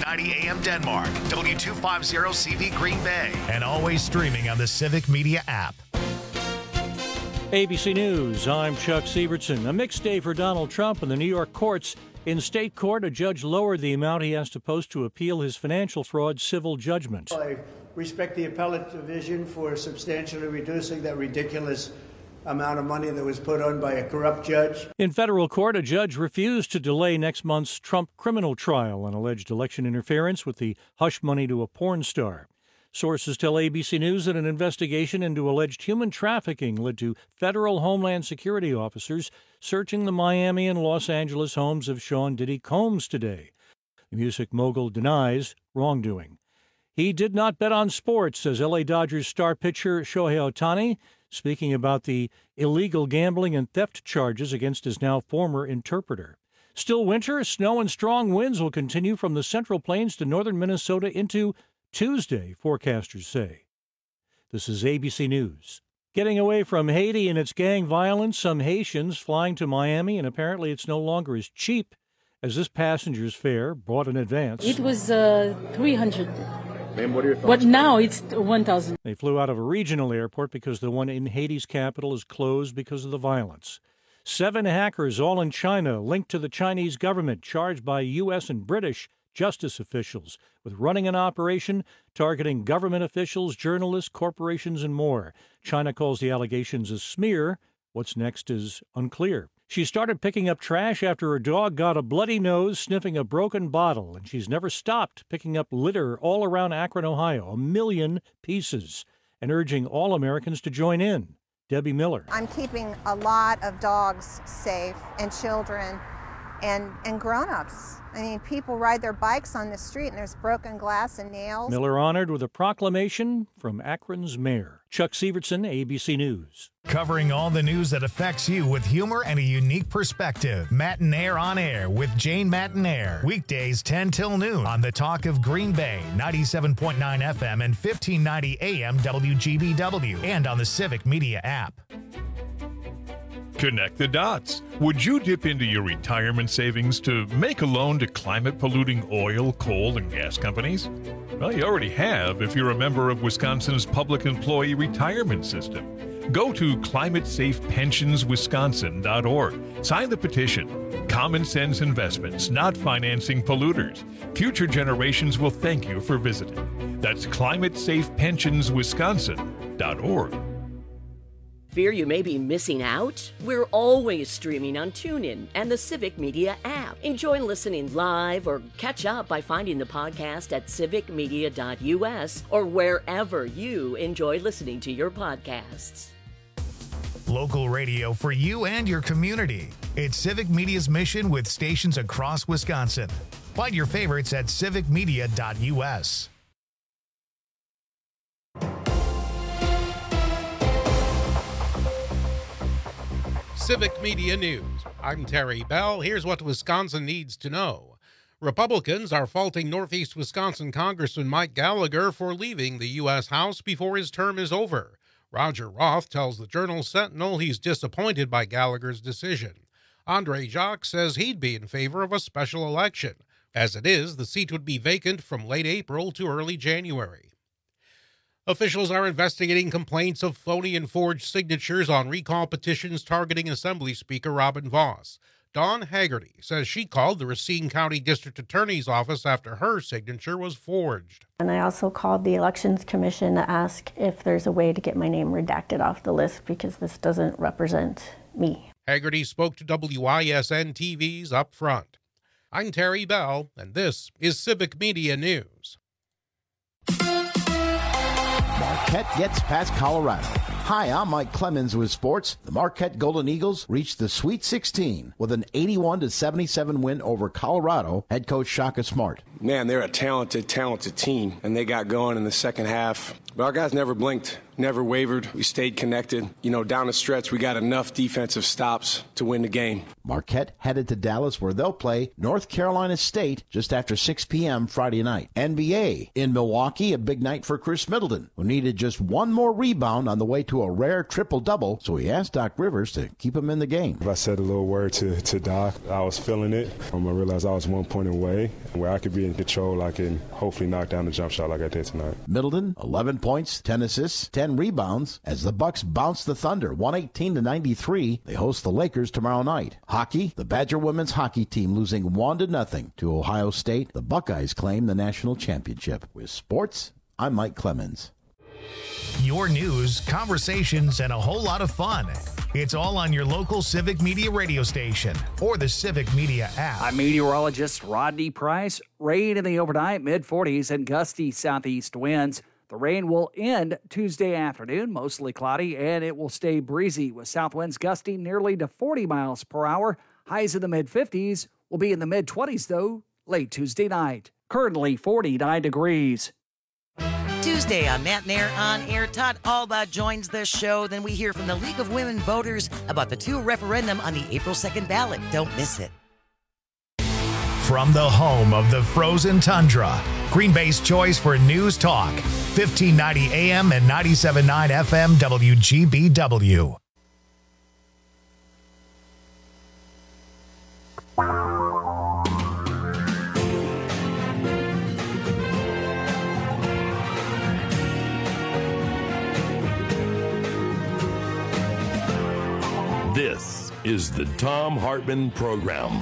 1590 AM Denmark, W250CV Green Bay, and always streaming on the Civic Media app. ABC News, I'm Chuck Sievertson. A mixed day for Donald Trump in the New York courts. In state court, a judge lowered the amount he has to post to appeal his financial fraud civil judgment. I respect the appellate division for substantially reducing that ridiculous amount of money that was put on by a corrupt judge. In federal court, a judge refused to delay next month's Trump criminal trial on alleged election interference with the hush money to a porn star. Sources tell ABC News that an investigation into alleged human trafficking led to federal Homeland Security officers searching the Miami and Los Angeles homes of Sean Diddy Combs today. The music mogul denies wrongdoing. He did not bet on sports, says L.A. Dodgers star pitcher Shohei Ohtani, speaking about the illegal gambling and theft charges against his now former interpreter. Still winter, snow and strong winds will continue from the Central Plains to northern Minnesota into Tuesday, forecasters say. This is ABC News. Getting away from Haiti and its gang violence, some Haitians flying to Miami, and apparently it's no longer as cheap as this passenger's fare bought in advance. It was 300. Ma'am, what are your thoughts? But now it's 1,000. They flew out of a regional airport because the one in Haiti's capital is closed because of the violence. 7 hackers, all in China, linked to the Chinese government, charged by U.S. and British justice officials with running an operation targeting government officials, journalists, corporations, and more. China calls the allegations a smear. What's next is unclear. She started picking up trash after her dog got a bloody nose sniffing a broken bottle, and she's never stopped picking up litter all around Akron, Ohio, 1 million pieces, and urging all Americans to join in. Debbie Miller. I'm keeping a lot of dogs safe, and children, and grown-ups. I mean, people ride their bikes on the street and there's broken glass and nails. Miller honored with a proclamation from Akron's mayor. Chuck Sievertson, ABC News. Covering all the news that affects you with humor and a unique perspective. Matinaire on Air with Jane Matinaire. Weekdays 10 till noon on the Talk of Green Bay, 97.9 FM and 1590 AM WGBW, and on the Civic Media app. Connect the dots. Would you dip into your retirement savings to make a loan to climate-polluting oil, coal, and gas companies? Well, you already have if you're a member of Wisconsin's public employee retirement system. Go to climatesafepensionswisconsin.org. Sign the petition. Common sense investments, not financing polluters. Future generations will thank you for visiting. That's climatesafepensionswisconsin.org. Fear you may be missing out? We're always streaming on TuneIn and the Civic Media app. Enjoy listening live or catch up by finding the podcast at civicmedia.us or wherever you enjoy listening to your podcasts. Local radio for you and your community. It's Civic Media's mission with stations across Wisconsin. Find your favorites at civicmedia.us. Civic Media News. I'm Terry Bell. Here's what Wisconsin needs to know. Republicans are faulting Northeast Wisconsin Congressman Mike Gallagher for leaving the U.S. House before his term is over. Roger Roth tells the Journal-Sentinel he's disappointed by Gallagher's decision. Andre Jacques says he'd be in favor of a special election. As it is, the seat would be vacant from late April to early January. Officials are investigating complaints of phony and forged signatures on recall petitions targeting Assembly Speaker Robin Vos. Dawn Haggerty says she called the Racine County District Attorney's Office after her signature was forged. And I also called the Elections Commission to ask if there's a way to get my name redacted off the list because this doesn't represent me. Haggerty spoke to WISN TV's Up Front. I'm Terry Bell, and this is Civic Media News. Marquette gets past Colorado. Hi, I'm Mike Clemens with sports. The Marquette Golden Eagles reached the Sweet 16 with an 81-77 win over Colorado. Head coach Shaka Smart. Man, they're a talented team, and they got going in the second half. But our guys never blinked, never wavered. We stayed connected. Down the stretch, we got enough defensive stops to win the game. Marquette headed to Dallas, where they'll play North Carolina State just after 6 p.m. Friday night. NBA. In Milwaukee, a big night for Chris Middleton, who needed just one more rebound on the way to a rare triple-double, so he asked Doc Rivers to keep him in the game. I said a little word to Doc. I was feeling it. I realized I was 1 point away. Where I could be in control, I can hopefully knock down the jump shot like I did tonight. Middleton, 11 points, 10 assists, 10 rebounds, as the Bucks bounce the Thunder 118-93. They host the Lakers tomorrow night. Hockey, the Badger women's hockey team losing 1-0 to Ohio State. The Buckeyes claim the national championship. With sports, I'm Mike Clemens. Your news, conversations, and a whole lot of fun. It's all on your local Civic Media radio station or the Civic Media app. I'm meteorologist Rodney Price. Rain in the overnight, mid-40s, and gusty southeast winds. The rain will end Tuesday afternoon, mostly cloudy, and it will stay breezy with south winds gusting nearly to 40 miles per hour. Highs in the mid-50s will be in the mid-20s, though, late Tuesday night. Currently 49 degrees. Tuesday on Matt and Air on Air, Todd Alba joins the show. Then we hear from the League of Women Voters about the 2 referendum on the April 2nd ballot. Don't miss it. From the home of the frozen tundra, Green Bay's choice for news talk, 1590 AM and 97.9 FM WGBW. This is the Thom Hartmann Program.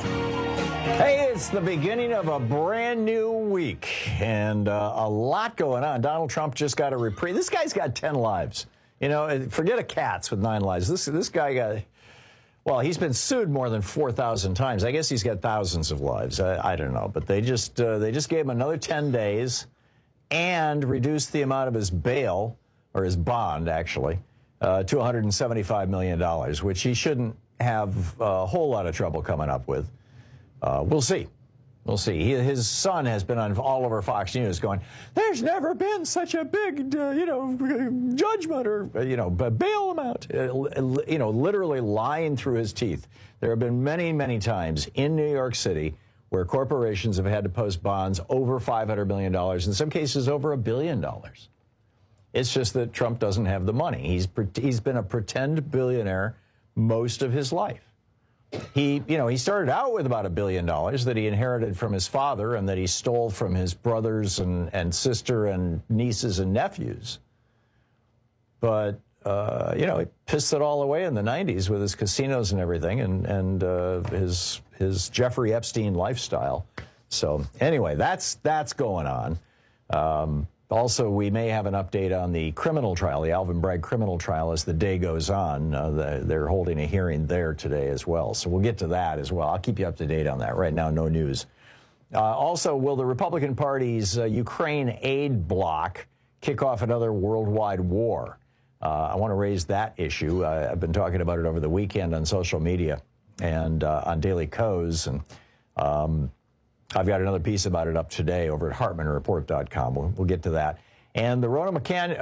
Hey, it's the beginning of a brand new week and a lot going on. Donald Trump just got a reprieve. This guy's got 10 lives. You know, forget a cat's with 9 lives. This guy got, well, he's been sued more than 4,000 times. I guess he's got thousands of lives. I don't know. But they just gave him another 10 days and reduced the amount of his bail, or his bond, actually, to $175 million, which he shouldn't have a whole lot of trouble coming up with. We'll see. We'll see. His son has been on all over Fox News going, there's never been such a big, judgment or, bail amount, literally lying through his teeth. There have been many, many times in New York City where corporations have had to post bonds over $500 million, in some cases over $1 billion. It's just that Trump doesn't have the money. He's been a pretend billionaire most of his life. He started out with about $1 billion that he inherited from his father and that he stole from his brothers and sister and nieces and nephews. But, he pissed it all away in the 90s with his casinos and everything and his Jeffrey Epstein lifestyle. So anyway, that's going on. Also, we may have an update on the criminal trial, the Alvin Bragg criminal trial, as the day goes on. They're holding a hearing there today as well. So we'll get to that as well. I'll keep you up to date on that. Right now, no news. Also, will the Republican Party's Ukraine aid bloc kick off another worldwide war? I want to raise that issue. I've been talking about it over the weekend on social media and on Daily Kos. And I've got another piece about it up today over at HartmanReport.com. We'll get to that. And the Ronna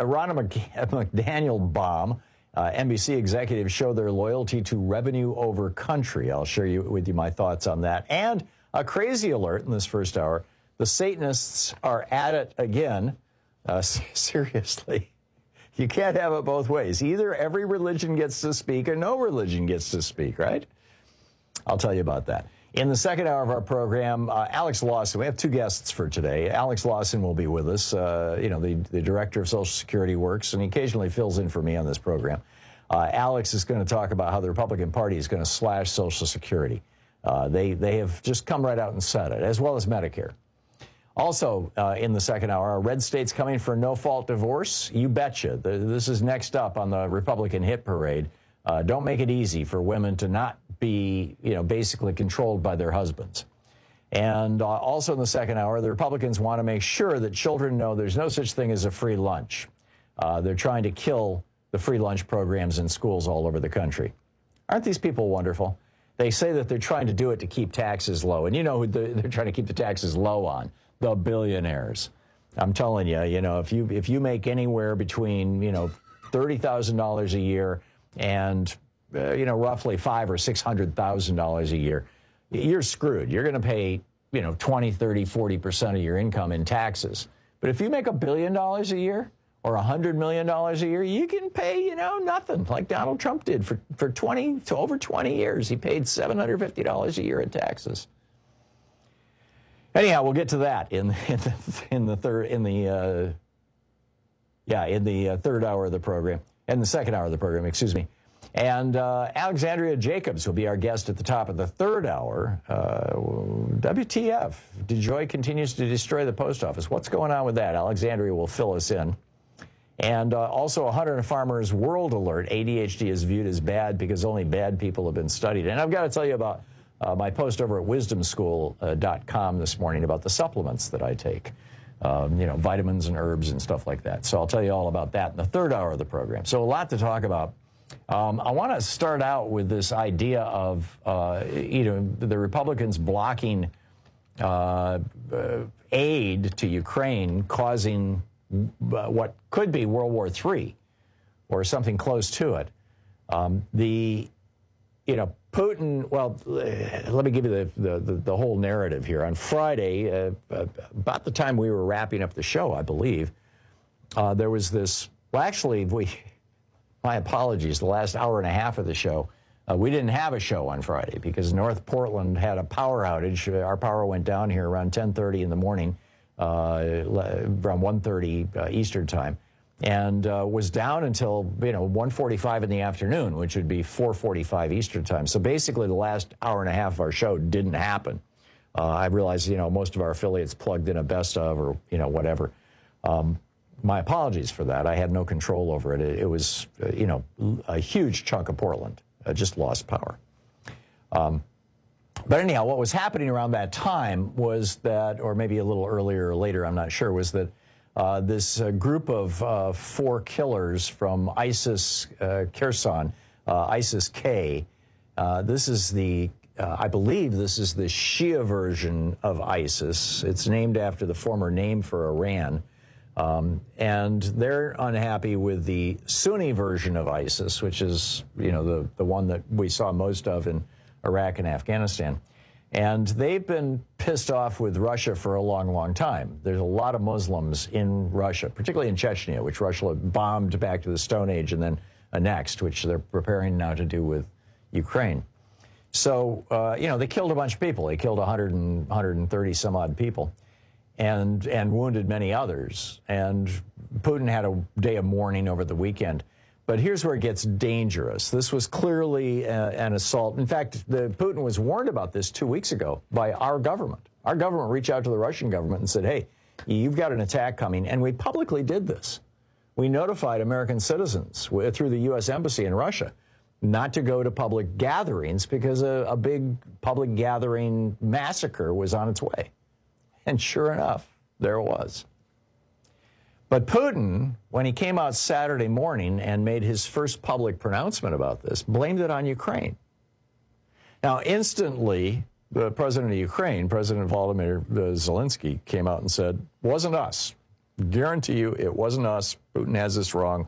McDaniel bomb, NBC executives show their loyalty to revenue over country. I'll share with you my thoughts on that. And a crazy alert in this first hour. The Satanists are at it again. Seriously. You can't have it both ways. Either every religion gets to speak or no religion gets to speak, right? I'll tell you about that. In the second hour of our program, Alex Lawson. We have 2 guests for today. Alex Lawson will be with us, the director of Social Security Works, and he occasionally fills in for me on this program. Alex is going to talk about how the Republican Party is going to slash Social Security. They have just come right out and said it, as well as Medicare. Also, in the second hour, are red states coming for no-fault divorce? You betcha. This is next up on the Republican hit parade. Don't make it easy for women to not be, basically controlled by their husbands. And also in the second hour, the Republicans want to make sure that children know there's no such thing as a free lunch. They're trying to kill the free lunch programs in schools all over the country. Aren't these people wonderful? They say that they're trying to do it to keep taxes low. And you know who they're trying to keep the taxes low on? The billionaires. I'm telling you, if you make anywhere between, $30,000 a year and roughly $500,000 or $600,000 a year, you're screwed. You're going to pay, 20, 30, 40% of your income in taxes. But if you make $1 billion a year or $100 million a year, you can pay, nothing, like Donald Trump did for over 20 years. He paid $750 a year in taxes. Anyhow, we'll get to that in the third hour of the program, in the second hour of the program, excuse me. And Alexandria Jacobs will be our guest at the top of the third hour. WTF? DeJoy continues to destroy the post office. What's going on with that? Alexandria will fill us in. And also a Hunter and Farmer's World Alert. ADHD is viewed as bad because only bad people have been studied. And I've got to tell you about my post over at wisdomschool.com this morning about the supplements that I take. Vitamins and herbs and stuff like that. So I'll tell you all about that in the third hour of the program. So a lot to talk about. I want to start out with this idea of, the Republicans blocking aid to Ukraine, causing what could be World War III or something close to it. Putin, well, let me give you the whole narrative here. On Friday, about the time we were wrapping up the show, I believe, there was this, my apologies, the last hour and a half of the show, we didn't have a show on Friday because North Portland had a power outage. Our power went down here around 10:30 in the morning, around 1:30 Eastern time, and was down until 1:45 in the afternoon, which would be 4:45 Eastern time. So basically, the last hour and a half of our show didn't happen. I realize most of our affiliates plugged in a best of or whatever. My apologies for that. I had no control over it. It was a huge chunk of Portland just lost power. But anyhow, what was happening around that time was that, or maybe a little earlier or later, I'm not sure, was that this group of 4 killers from ISIS Kherson, ISIS-K, this is the, I believe this is the Shia version of ISIS. It's named after the former name for Iran. And they're unhappy with the Sunni version of ISIS, which is, the one that we saw most of in Iraq and Afghanistan. And they've been pissed off with Russia for a long, long time. There's a lot of Muslims in Russia, particularly in Chechnya, which Russia bombed back to the Stone Age and then annexed, which they're preparing now to do with Ukraine. So, they killed a bunch of people. They killed 130 some odd people. And wounded many others. And Putin had a day of mourning over the weekend. But here's where it gets dangerous. This was clearly an assault. In fact, Putin was warned about this 2 weeks ago by our government. Our government reached out to the Russian government and said, hey, you've got an attack coming. And we publicly did this. We notified American citizens through the U.S. Embassy in Russia not to go to public gatherings because a big public gathering massacre was on its way. And sure enough, there it was. But Putin, when he came out Saturday morning and made his first public pronouncement about this, blamed it on Ukraine. Now, instantly, the president of Ukraine, President Volodymyr Zelensky, came out and said, wasn't us. Guarantee you it wasn't us. Putin has this wrong.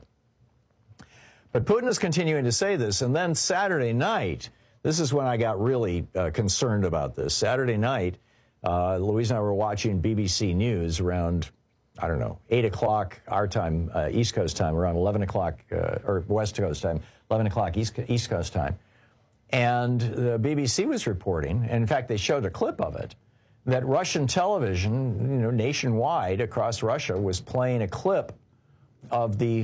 But Putin is continuing to say this. And then Saturday night, this is when I got really concerned about this. Saturday night, Louise and I were watching BBC News around, 8 o'clock our time, East Coast time, around 11 o'clock, or West Coast time, 11 o'clock East Coast time. And the BBC was reporting, and in fact, they showed a clip of it, that Russian television, nationwide across Russia, was playing a clip of the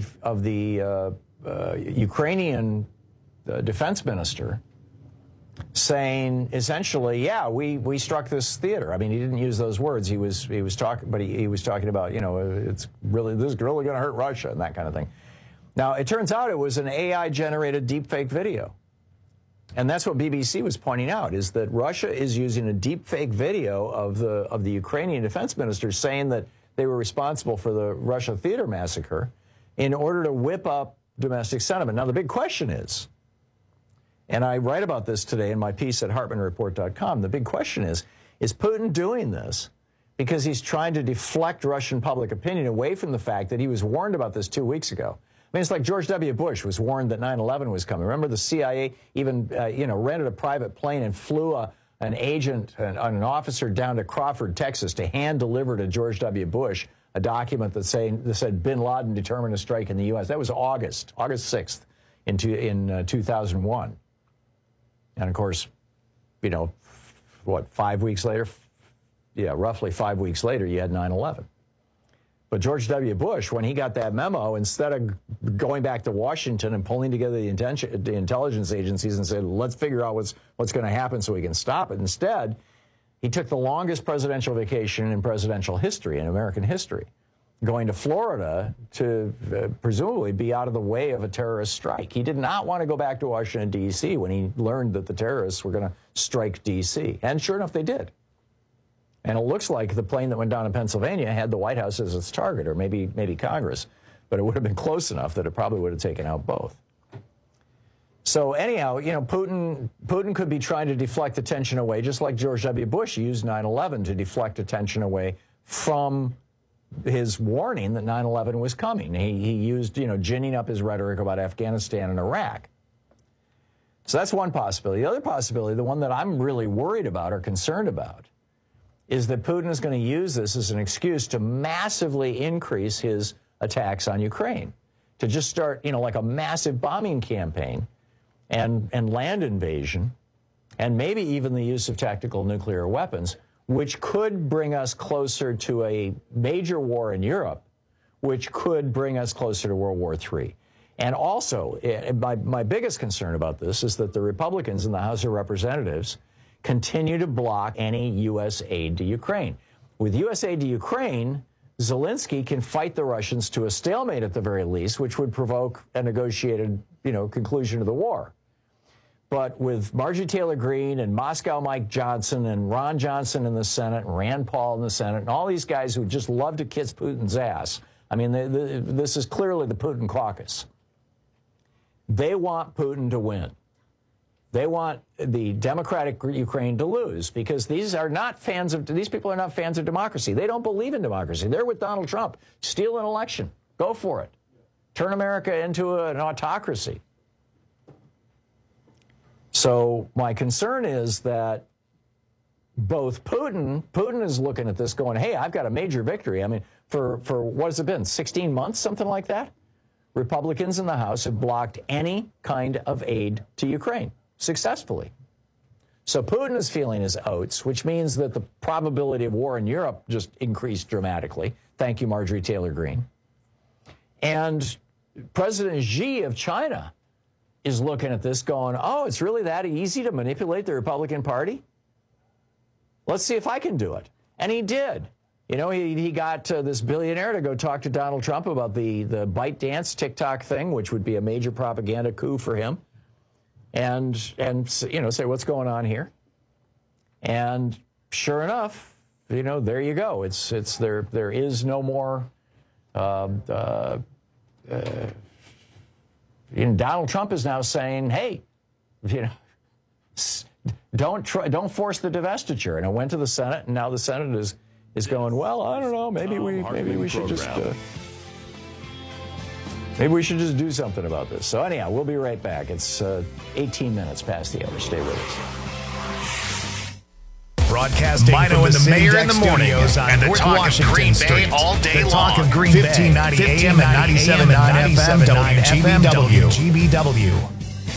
Ukrainian defense minister saying essentially, yeah, we struck this theater. I mean, he didn't use those words. He was talking, but he was talking about, this is really going to hurt Russia and that kind of thing. Now, it turns out it was an AI-generated deepfake video. And that's what BBC was pointing out, is that Russia is using a deepfake video of the Ukrainian defense minister saying that they were responsible for the Russia theater massacre in order to whip up domestic sentiment. Now, the big question is, and I write about this today in my piece at HartmanReport.com, the big question is Putin doing this because he's trying to deflect Russian public opinion away from the fact that he was warned about this 2 weeks ago? I mean, it's like George W. Bush was warned that 9/11 was coming. Remember, the CIA even, rented a private plane and flew an agent, an officer down to Crawford, Texas, to hand deliver to George W. Bush a document that said Bin Laden determined to strike in the U.S. That was August 6th in 2001. And of course, 5 weeks later? Yeah, roughly 5 weeks later, you had 9/11. But George W. Bush, when he got that memo, instead of going back to Washington and pulling together the intelligence agencies and said, let's figure out what's going to happen so we can stop it, instead, he took the longest presidential vacation in presidential history, in American history, going to Florida to presumably be out of the way of a terrorist strike. He did not want to go back to Washington, D.C. when he learned that the terrorists were going to strike D.C. And sure enough, they did. And it looks like the plane that went down in Pennsylvania had the White House as its target, or maybe Congress. But it would have been close enough that it probably would have taken out both. So anyhow, Putin could be trying to deflect attention away, just like George W. Bush used 9/11 to deflect attention away from his warning that 9/11 was coming. He used, ginning up his rhetoric about Afghanistan and Iraq. So that's one possibility. The other possibility, the one that I'm really worried about or concerned about, is that Putin is going to use this as an excuse to massively increase his attacks on Ukraine, to just start, like a massive bombing campaign and land invasion, and maybe even the use of tactical nuclear weapons, which could bring us closer to a major war in Europe, which could bring us closer to World War III. And also, my biggest concern about this is that the Republicans in the House of Representatives continue to block any U.S. aid to Ukraine. With U.S. aid to Ukraine, Zelensky can fight the Russians to a stalemate at the very least, which would provoke a negotiated, conclusion of the war. But with Marjorie Taylor Greene and Moscow Mike Johnson and Ron Johnson in the Senate and Rand Paul in the Senate and all these guys who just love to kiss Putin's ass, I mean, this is clearly the Putin caucus. They want Putin to win. They want the democratic Ukraine to lose, because these people are not fans of democracy. They don't believe in democracy. They're with Donald Trump. Steal an election. Go for it. Turn America into an autocracy. So my concern is that both Putin is looking at this going, hey, I've got a major victory. I mean, for what has it been, 16 months, something like that? Republicans in the House have blocked any kind of aid to Ukraine successfully. So Putin is feeling his oats, which means that the probability of war in Europe just increased dramatically. Thank you, Marjorie Taylor Greene. And President Xi of China is looking at this going, oh, it's really that easy to manipulate the Republican Party? Let's see if I can do it. And he did. He got this billionaire to go talk to Donald Trump about the ByteDance TikTok thing, which would be a major propaganda coup for him. And say, what's going on here? And sure enough, there you go. It's there is no more. Donald Trump is now saying, hey, don't force the divestiture. And it went to the Senate, and now the Senate is going, well, I don't know, maybe we should just do something about this. So anyhow, we'll be right back. It's 18 minutes past the hour. Stay with us. Broadcasting Mino and the Mayor in the morning and the talk Washington of Green Bay all day long. The talk of Green Bay, 1590 AM and 97.9 FM, WGBW.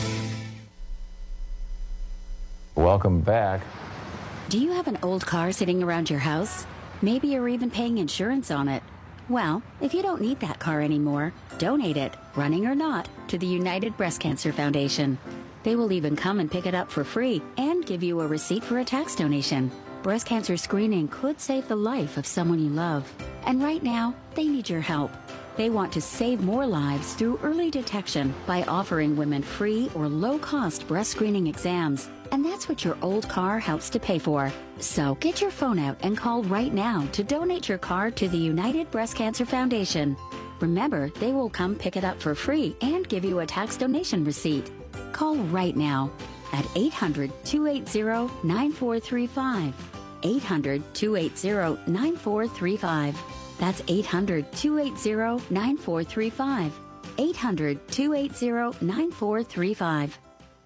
Welcome back. Do you have an old car sitting around your house? Maybe you're even paying insurance on it. Well, if you don't need that car anymore, donate it, running or not, to the United Breast Cancer Foundation. They will even come and pick it up for free and give you a receipt for a tax donation. Breast cancer screening could save the life of someone you love. And right now, they need your help. They want to save more lives through early detection by offering women free or low-cost breast screening exams. And that's what your old car helps to pay for. So get your phone out and call right now to donate your car to the United Breast Cancer Foundation. Remember, they will come pick it up for free and give you a tax donation receipt. Call right now at 800-280-9435. 800-280-9435. That's 800-280-9435. 800-280-9435.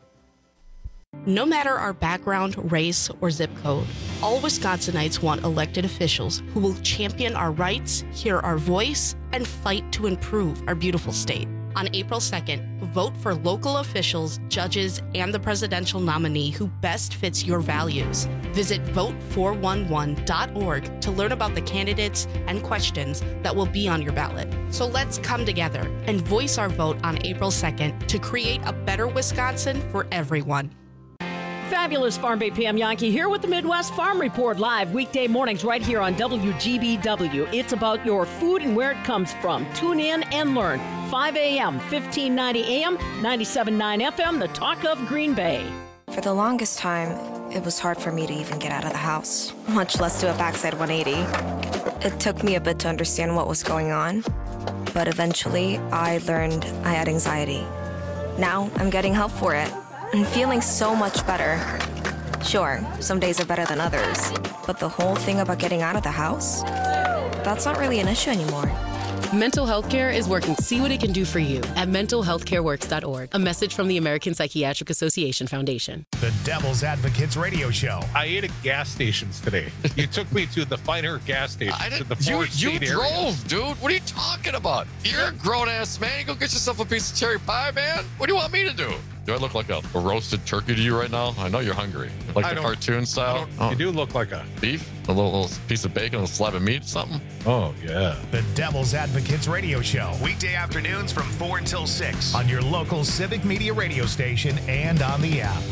No matter our background, race, or zip code, all Wisconsinites want elected officials who will champion our rights, hear our voice, and fight to improve our beautiful state. On April 2nd, vote for local officials, judges, and the presidential nominee who best fits your values. Visit vote411.org to learn about the candidates and questions that will be on your ballot. So let's come together and voice our vote on April 2nd to create a better Wisconsin for everyone. Fabulous Farm Bay Pam Yankee here with the Midwest Farm Report live weekday mornings right here on WGBW. It's about your food and where it comes from. Tune in and learn. 5 a.m., 1590 a.m., 97.9 FM, the talk of Green Bay. For the longest time, it was hard for me to even get out of the house, much less do a backside 180. It took me a bit to understand what was going on, but eventually I learned I had anxiety. Now I'm getting help for it. I'm feeling so much better. Sure, some days are better than others, but the whole thing about getting out of the house, that's not really an issue anymore. Mental health care is working. See what it can do for you at mentalhealthcareworks.org. A message from the American Psychiatric Association Foundation. The Devil's Advocates Radio Show. I ate at gas stations today. You took me to the finer gas station. You drove, dude. What are you talking about? You're a grown-ass man. You go get yourself a piece of cherry pie, man. What do you want me to do? Do I look like a roasted turkey to you right now? I know you're hungry. Like the cartoon style? You do look like a beef? A little piece of bacon, a slab of meat, something? Oh, yeah. The Devil's Advocates Radio Show. Weekday afternoons from 4 until 6 on your local Civic Media radio station and on the app.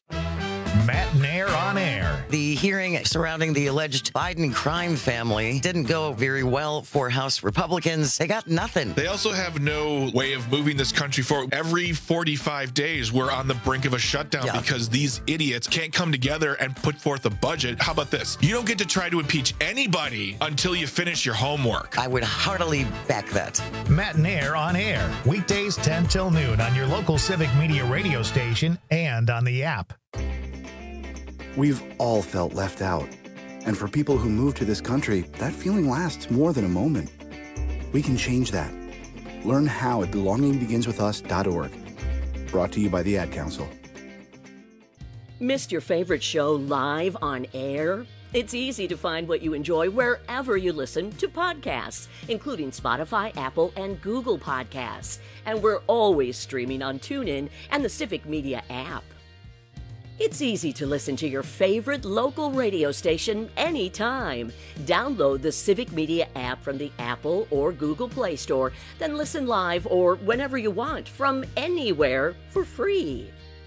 Matt Nair on air. The hearing surrounding the alleged Biden crime family didn't go very well for House Republicans. They got nothing. They also have no way of moving this country forward. Every 45 days, we're on the brink of a shutdown because these idiots can't come together and put forth a budget. How about this? You don't get to try to impeach anybody until you finish your homework. I would heartily back that. Matt Nair on air. Weekdays 10 till noon on your local Civic Media radio station and on the app. We've all felt left out. And for people who move to this country, that feeling lasts more than a moment. We can change that. Learn how at belongingbeginswithus.org. Brought to you by the Ad Council. Missed your favorite show live on air? It's easy to find what you enjoy wherever you listen to podcasts, including Spotify, Apple, and Google Podcasts. And we're always streaming on TuneIn and the Civic Media app. It's easy to listen to your favorite local radio station anytime. Download the Civic Media app from the Apple or Google Play Store, then listen live or whenever you want from anywhere for free.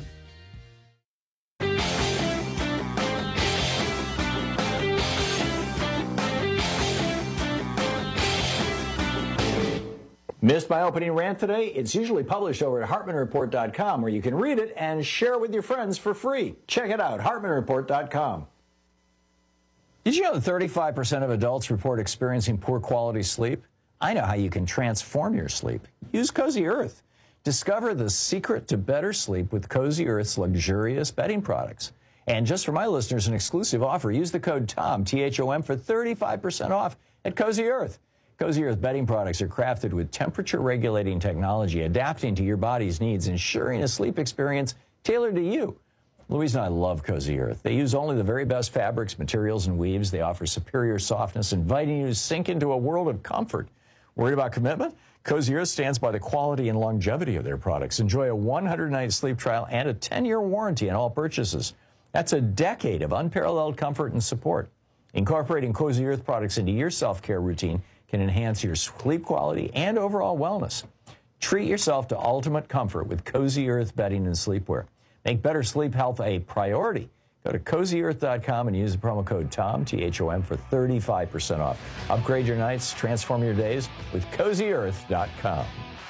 Missed my opening rant today? It's usually published over at HartmanReport.com, where you can read it and share it with your friends for free. Check it out, HartmanReport.com. Did you know that 35% of adults report experiencing poor quality sleep? I know how you can transform your sleep. Use Cozy Earth. Discover the secret to better sleep with Cozy Earth's luxurious bedding products. And just for my listeners, an exclusive offer. Use the code TOM, T-H-O-M, for 35% off at Cozy Earth. Cozy Earth bedding products are crafted with temperature-regulating technology, adapting to your body's needs, ensuring a sleep experience tailored to you. Louise and I love Cozy Earth. They use only the very best fabrics, materials, and weaves. They offer superior softness, inviting you to sink into a world of comfort. Worried about commitment? Cozy Earth stands by the quality and longevity of their products. Enjoy a 100-night sleep trial and a 10-year warranty on all purchases. That's a decade of unparalleled comfort and support. Incorporating Cozy Earth products into your self-care routine can enhance your sleep quality and overall wellness. Treat yourself to ultimate comfort with Cozy Earth bedding and sleepwear. Make better sleep health a priority. Go to CozyEarth.com and use the promo code TOM, T-H-O-M, for 35% off. Upgrade your nights, transform your days with CozyEarth.com.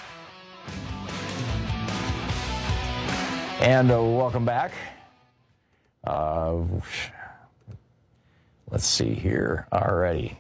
And welcome back. Let's see here. All righty.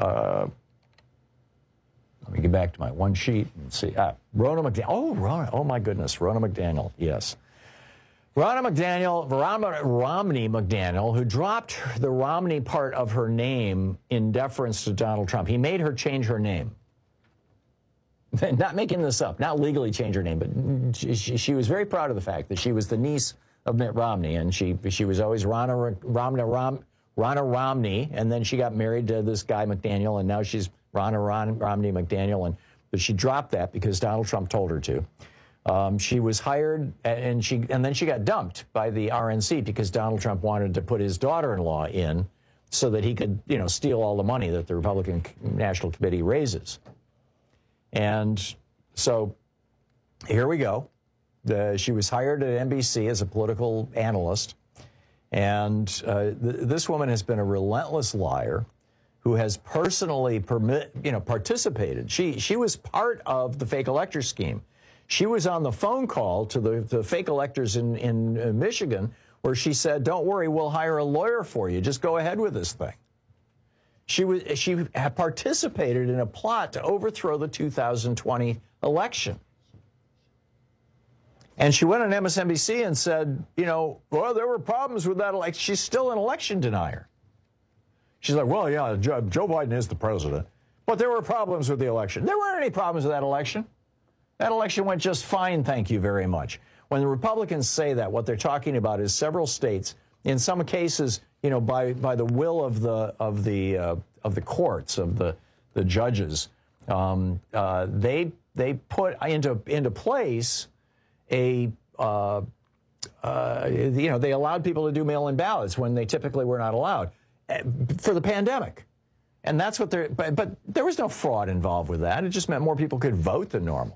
Let me get back to my one sheet and see. Ronna McDaniel. Oh, Ronna. Oh, my goodness. Ronna McDaniel. Yes. Romney McDaniel, who dropped the Romney part of her name in deference to Donald Trump. He made her change her name. not making this up, not legally change her name, but she was very proud of the fact that she was the niece of Mitt Romney, and she was always Ronna Romney, and then she got married to this guy McDaniel, and now she's Ronna Romney McDaniel, but she dropped that because Donald Trump told her to. She was hired, and then she got dumped by the RNC because Donald Trump wanted to put his daughter-in-law in so that he could, steal all the money that the Republican National Committee raises. And so here we go. She was hired at NBC as a political analyst, and this woman has been a relentless liar who has personally participated. She was part of the fake elector scheme. She was on the phone call to the fake electors in Michigan, where she said, "Don't worry, we'll hire a lawyer for you. Just go ahead with this thing." She had participated in a plot to overthrow the 2020 election. And she went on MSNBC and said, well, there were problems with that election. She's still an election denier. She's like, well, yeah, Joe Biden is the president, but there were problems with the election. There weren't any problems with that election. That election went just fine, thank you very much. When the Republicans say that, what they're talking about is several states, in some cases, by the will of the courts, of the judges, they put into place they allowed people to do mail-in ballots when they typically were not allowed for the pandemic. And that's what but there was no fraud involved with that. It just meant more people could vote than normal.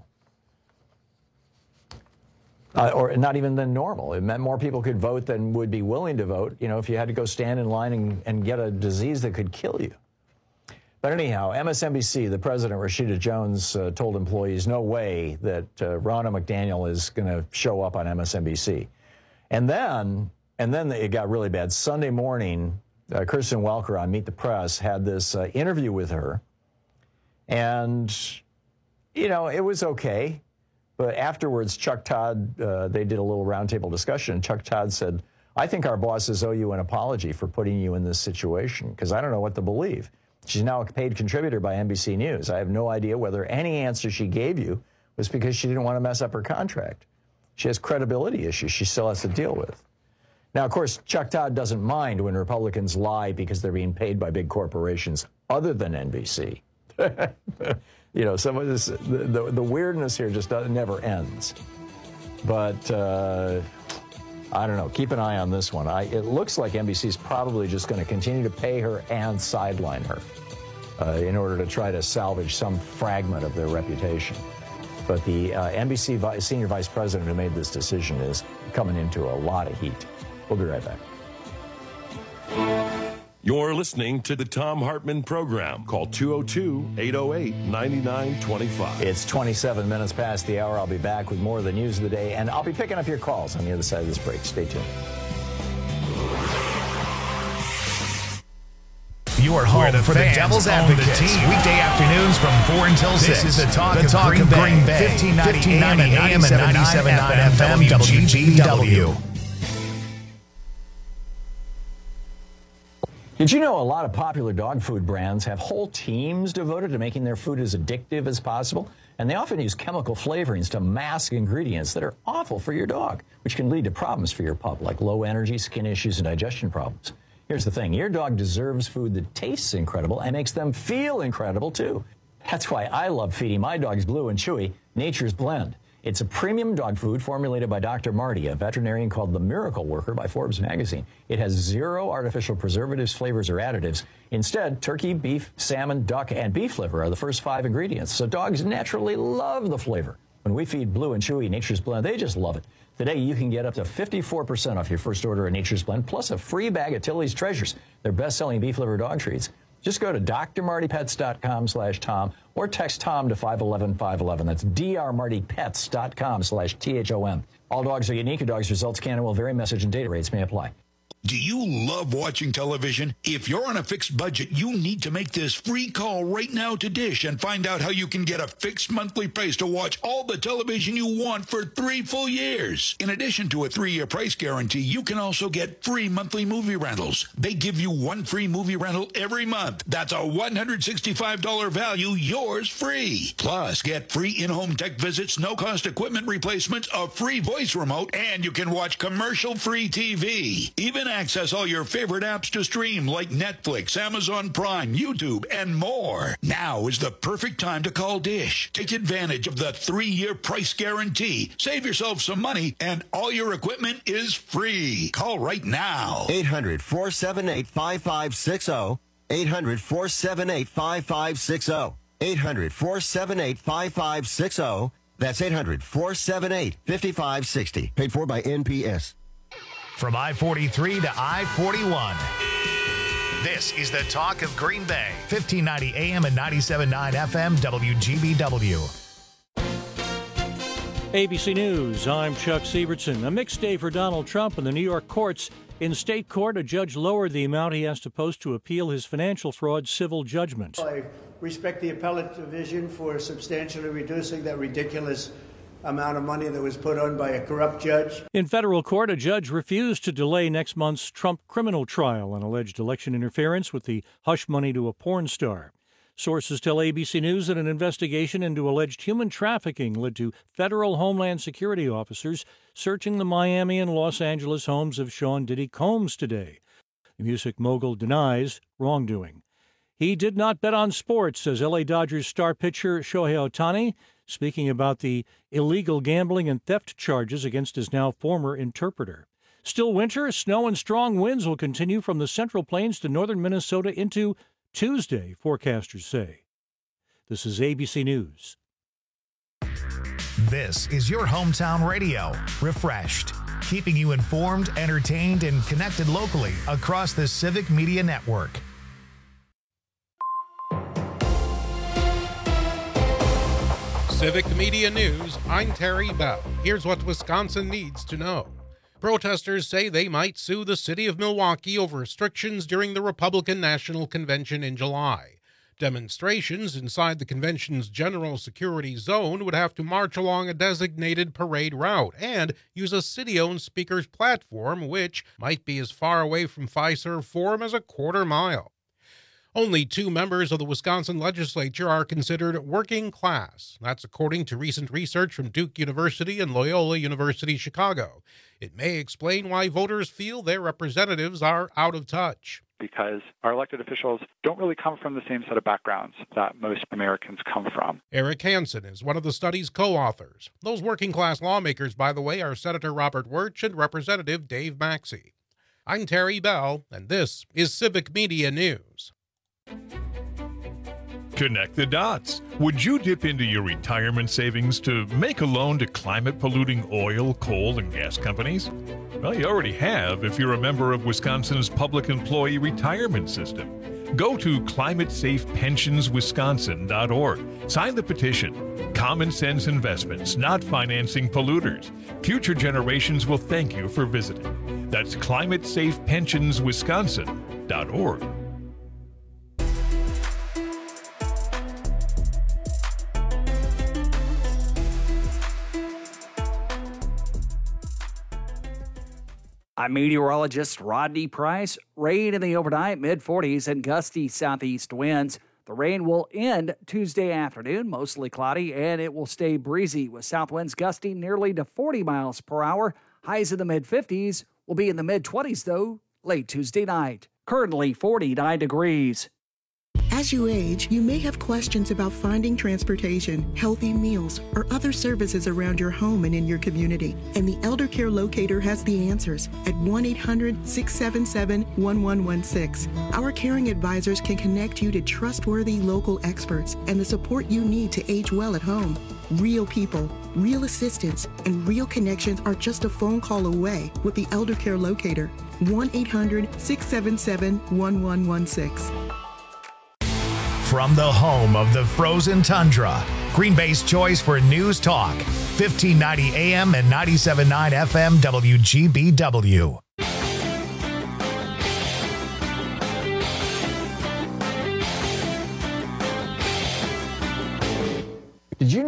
Or not even than normal. It meant more people could vote than would be willing to vote, if you had to go stand in line and get a disease that could kill you. But anyhow, MSNBC, the president, Rashida Jones, told employees, no way that Ronna McDaniel is going to show up on MSNBC. And then it got really bad. Sunday morning, Kirsten Welker on Meet the Press had this interview with her. And, it was okay. But afterwards, Chuck Todd, they did a little roundtable discussion. Chuck Todd said, I think our bosses owe you an apology for putting you in this situation, because I don't know what to believe. She's now a paid contributor by NBC News. I have no idea whether any answer she gave you was because she didn't want to mess up her contract. She has credibility issues she still has to deal with. Now, of course, Chuck Todd doesn't mind when Republicans lie because they're being paid by big corporations other than NBC. Some of this, the weirdness here just never ends. But I don't know. Keep an eye on this one. It looks like NBC's probably just going to continue to pay her and sideline her in order to try to salvage some fragment of their reputation. But the NBC senior vice president who made this decision is coming into a lot of heat. We'll be right back. You're listening to the Thom Hartmann Program. Call 202-808-9925. It's 27 minutes past the hour. I'll be back with more of the news of the day, and I'll be picking up your calls on the other side of this break. Stay tuned. You are home for the Devil's Advocates. Weekday afternoons from 4 until 6. This is the talk of Green Bay. 1590 AM and 97.9 FM WGBW. Did you know a lot of popular dog food brands have whole teams devoted to making their food as addictive as possible? And they often use chemical flavorings to mask ingredients that are awful for your dog, which can lead to problems for your pup, like low energy, skin issues, and digestion problems. Here's the thing. Your dog deserves food that tastes incredible and makes them feel incredible, too. That's why I love feeding my dogs Blue and Chewy Nature's Blend. It's a premium dog food formulated by Dr. Marty, a veterinarian called the Miracle Worker by Forbes magazine. It has 0 artificial preservatives, flavors, or additives. Instead, turkey, beef, salmon, duck, and beef liver are the first 5 ingredients, so dogs naturally love the flavor. When we feed Blue and Chewy Nature's Blend, they just love it. Today, you can get up to 54% off your first order of Nature's Blend, plus a free bag of Tilly's Treasures, their best-selling beef liver dog treats. Just go to drmartypets.com/Tom or text Tom to 511-511. That's drmartypets.com/THOM. All dogs are unique. Your dog's results can and will vary. Message and data rates may apply. Do you love watching television? If you're on a fixed budget, you need to make this free call right now to Dish and find out how you can get a fixed monthly price to watch all the television you want for 3 full years. In addition to a 3-year price guarantee, you can also get free monthly movie rentals. They give you 1 free movie rental every month. That's a $165 value, yours free. Plus, get free in-home tech visits, no-cost equipment replacements, a free voice remote, and you can watch commercial-free TV. Even access all your favorite apps to stream like Netflix, Amazon Prime, YouTube, and more. Now is the perfect time to call Dish. Take advantage of the 3-year price guarantee. Save yourself some money, and all your equipment is free. Call right now. 800-478-5560. 800-478-5560. 800-478-5560. That's 800-478-5560. Paid for by NPS. From I-43 to I-41. This is the talk of Green Bay. 1590 AM and 97.9 FM WGBW. ABC News, I'm Chuck Sievertson. A mixed day for Donald Trump in the New York courts. In state court, a judge lowered the amount he has to post to appeal his financial fraud civil judgment. I respect the appellate division for substantially reducing that ridiculous amount of money that was put on by a corrupt judge. In federal court, a judge refused to delay next month's Trump criminal trial on alleged election interference with the hush money to a porn star. Sources tell ABC News that an investigation into alleged human trafficking led to federal Homeland Security officers searching the Miami and Los Angeles homes of Sean Diddy Combs today. The music mogul denies wrongdoing. He did not bet on sports, says L.A. Dodgers star pitcher Shohei Ohtani, speaking about the illegal gambling and theft charges against his now former interpreter. Still winter, snow and strong winds will continue from the Central Plains to northern Minnesota into Tuesday, forecasters say. This is ABC News. This is your hometown radio, refreshed, keeping you informed, entertained, and connected locally across the Civic Media Network. Civic Media News, I'm Terry Bell. Here's what Wisconsin needs to know. Protesters say they might sue the city of Milwaukee over restrictions during the Republican National Convention in July. Demonstrations inside the convention's general security zone would have to march along a designated parade route and use a city-owned speaker's platform, which might be as far away from Fiserv Forum as a quarter mile. Only 2 members of the Wisconsin legislature are considered working class. That's according to recent research from Duke University and Loyola University Chicago. It may explain why voters feel their representatives are out of touch. Because our elected officials don't really come from the same set of backgrounds that most Americans come from. Eric Hansen is one of the study's co-authors. Those working class lawmakers, by the way, are Senator Robert Wirtz and Representative Dave Maxey. I'm Terry Bell, and this is Civic Media News. Connect the dots. Would you dip into your retirement savings to make a loan to climate-polluting oil, coal, and gas companies? Well, you already have if you're a member of Wisconsin's public employee retirement system. Go to climatesafepensionswisconsin.org. Sign the petition. Common sense investments, not financing polluters. Future generations will thank you for visiting. That's climatesafepensionswisconsin.org. I'm meteorologist Rodney Price. Rain in the overnight, mid-40s, and gusty southeast winds. The rain will end Tuesday afternoon, mostly cloudy, and it will stay breezy with south winds gusting nearly to 40 miles per hour. Highs in the mid-50s will be in the mid-20s, though, late Tuesday night. Currently 49 degrees. As you age, you may have questions about finding transportation, healthy meals, or other services around your home and in your community. And the Elder Care Locator has the answers at 1-800-677-1116. Our caring advisors can connect you to trustworthy local experts and the support you need to age well at home. Real people, real assistance, and real connections are just a phone call away with the Elder Care Locator. 1-800-677-1116. From the home of the frozen tundra, Green Bay's choice for news talk, 1590 AM and 97.9 FM WGBW.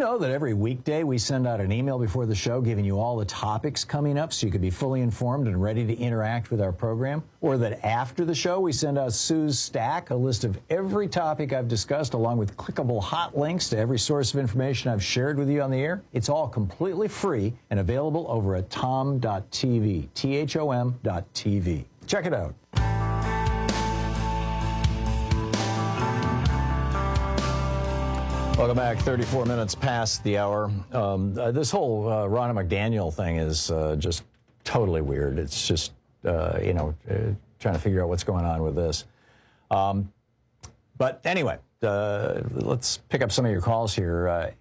know that every weekday we send out an email before the show giving you all the topics coming up so you can be fully informed and ready to interact with our program? Or that after the show we send out Sue's Stack, a list of every topic I've discussed along with clickable hot links to every source of information I've shared with you on the air? It's all completely free and available over at tom.tv, THOM.tv. Check it out. Welcome back. 34 minutes past the hour. This whole Ronna McDaniel thing is just totally weird. It's just, trying to figure out what's going on with this. But anyway, let's pick up some of your calls here.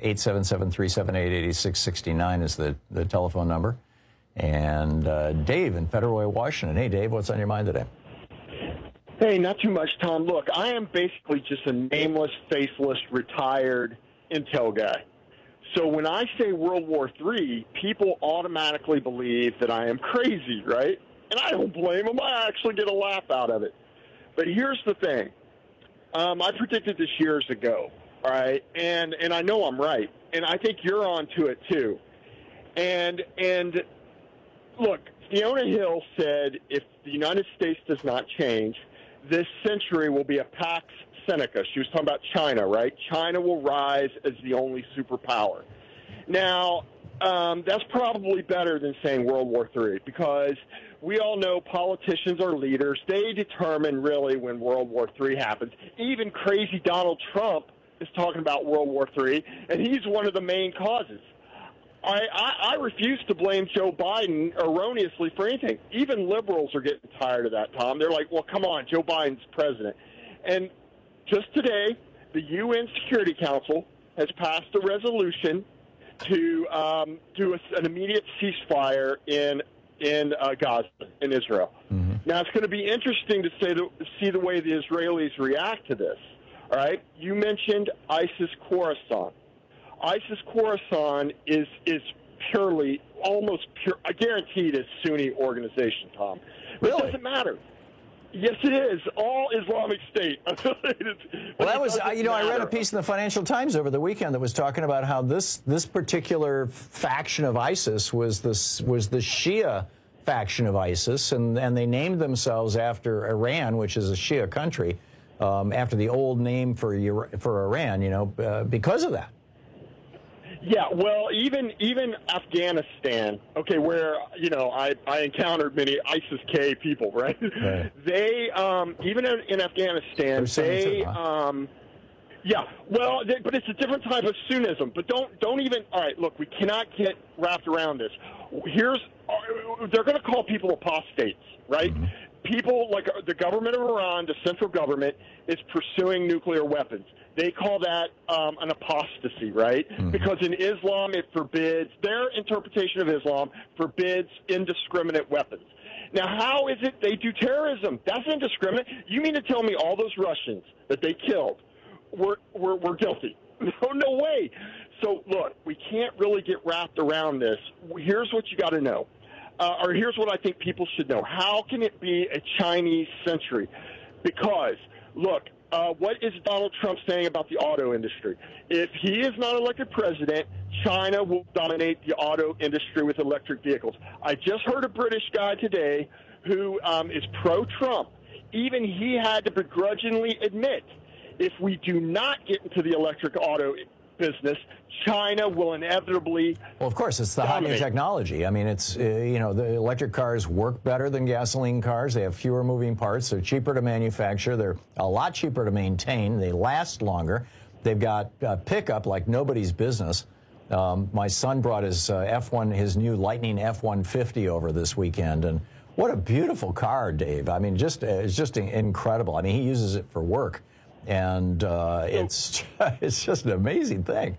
877-378-8669 is the telephone number. And Dave in Federal Way, Washington. Hey, Dave, what's on your mind today? Hey, not too much, Tom. Look, I am basically just a nameless, faceless, retired intel guy. So when I say World War III, people automatically believe that I am crazy, right? And I don't blame them. I actually get a laugh out of it. But here's the thing. I predicted this years ago, all right? And I know I'm right. And I think you're on to it, too. And look, Fiona Hill said if the United States does not change, this century will be a Pax Seneca. She was talking about China, right? China will rise as the only superpower. Now, that's probably better than saying World War III because we all know politicians are leaders. They determine really when World War III happens. Even crazy Donald Trump is talking about World War III, and he's one of the main causes. I refuse to blame Joe Biden erroneously for anything. Even liberals are getting tired of that, Tom. They're like, well, come on, Joe Biden's president. And just today, the UN Security Council has passed a resolution to do an immediate ceasefire in Gaza, in Israel. Mm-hmm. Now, it's going to be interesting to see the way the Israelis react to this. All right? You mentioned ISIS Khorasan. ISIS Khorasan is purely, almost pure, I guarantee it is Sunni organization, Tom. But It doesn't matter. Yes, it is. All Islamic State. Well, that was, I read a piece in the Financial Times over the weekend that was talking about how this particular faction of ISIS was the Shia faction of ISIS, and they named themselves after Iran, which is a Shia country, after the old name for Iran, because of that. Yeah, well, even Afghanistan, okay, where, I encountered many ISIS-K people, right? They, even in Afghanistan, but it's a different type of Sunnism. But don't even, all right, look, we cannot get wrapped around this. They're going to call people apostates, right? Mm-hmm. People like the government of Iran, the central government, is pursuing nuclear weapons. They call that an apostasy, right? Mm-hmm. Because in Islam, it forbids, their interpretation of Islam forbids indiscriminate weapons. Now, how is it they do terrorism? That's indiscriminate. You mean to tell me all those Russians that they killed were guilty? No way. So, look, we can't really get wrapped around this. Here's what you got to know. Or here's what I think people should know. How can it be a Chinese century? Because, look, what is Donald Trump saying about the auto industry? If he is not elected president, China will dominate the auto industry with electric vehicles. I just heard a British guy today who is pro-Trump. Even he had to begrudgingly admit, if we do not get into the electric auto business, China will inevitably Well, of course, it's the hot new technology. I mean, it's, the electric cars work better than gasoline cars. They have fewer moving parts. They're cheaper to manufacture. They're a lot cheaper to maintain. They last longer. They've got pickup like nobody's business. My son brought his his new Lightning F-150 over this weekend, and what a beautiful car, Dave. I mean, it's just incredible. I mean, he uses it for work. And it's just an amazing thing.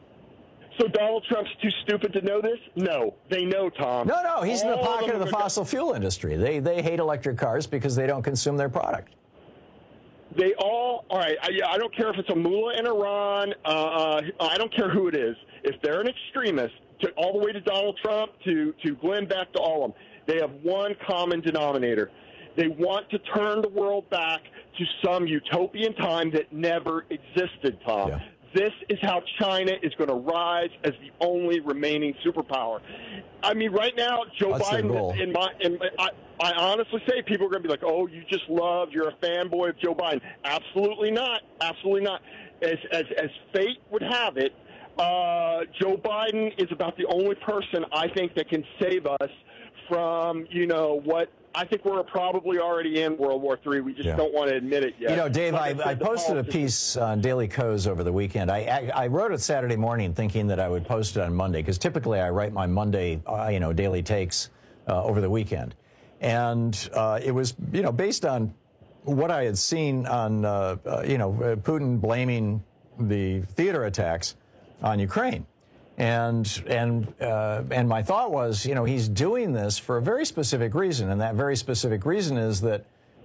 So Donald Trump's too stupid to know this? No, they know, Tom. No, he's in the pocket of the fossil fuel industry. They hate electric cars because they don't consume their product. They all right, I don't care if it's a mullah in Iran. I don't care who it is. If they're an extremist, all the way to Donald Trump, to Glenn Beck, to all of them, they have one common denominator. They want to turn the world back to some utopian time that never existed, Tom. Yeah. This is how China is going to rise as the only remaining superpower. I mean, right now, Joe Biden, I honestly say people are going to be like, oh, you're a fanboy of Joe Biden. Absolutely not. Absolutely not. As fate would have it, Joe Biden is about the only person I think that can save us from, what I think we're probably already in World War III. We just don't want to admit it yet. Dave, I posted a piece on Daily Kos over the weekend. I wrote it Saturday morning thinking that I would post it on Monday, because typically I write my Monday, daily takes over the weekend. And it was, based on what I had seen on, Putin blaming the theater attacks on Ukraine. And my thought was, he's doing this for a very specific reason, and that very specific reason is that,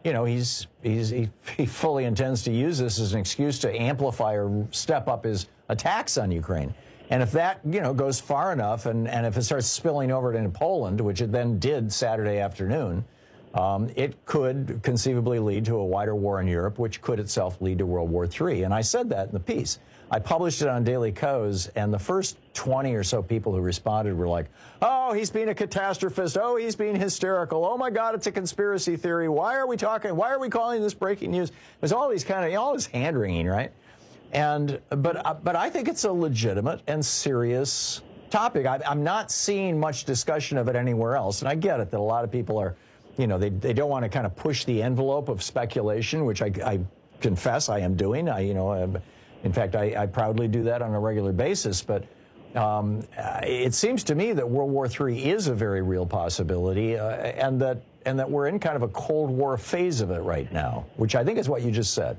he fully intends to use this as an excuse to amplify or step up his attacks on Ukraine. And if that, goes far enough, and if it starts spilling over into Poland, which it then did Saturday afternoon, it could conceivably lead to a wider war in Europe, which could itself lead to World War III. And I said that in the piece. I published it on Daily Kos, and the first 20 or so people who responded were like, oh, he's being a catastrophist. Oh, he's being hysterical. Oh, my God, it's a conspiracy theory. Why are we calling this breaking news? There's all these all this hand-wringing, right? But I think it's a legitimate and serious topic. I'm not seeing much discussion of it anywhere else, and I get it that a lot of people are, they don't want to kind of push the envelope of speculation, which I confess I am doing. In fact, I proudly do that on a regular basis, but it seems to me that World War III is a very real possibility, and that we're in kind of a Cold War phase of it right now, which I think is what you just said.